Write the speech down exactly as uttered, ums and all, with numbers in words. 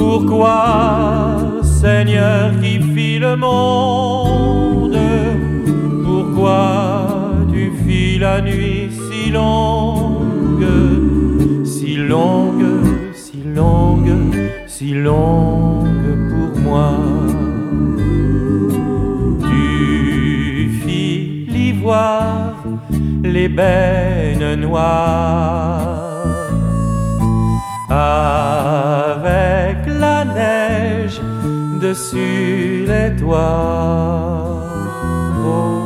Pourquoi, Seigneur qui fit le monde, pourquoi tu fis la nuit si longue, si longue, si longue, si longue pour moi? Tu fis l'ivoire, l'ébène noire, avec la neige dessus les toits. Oh.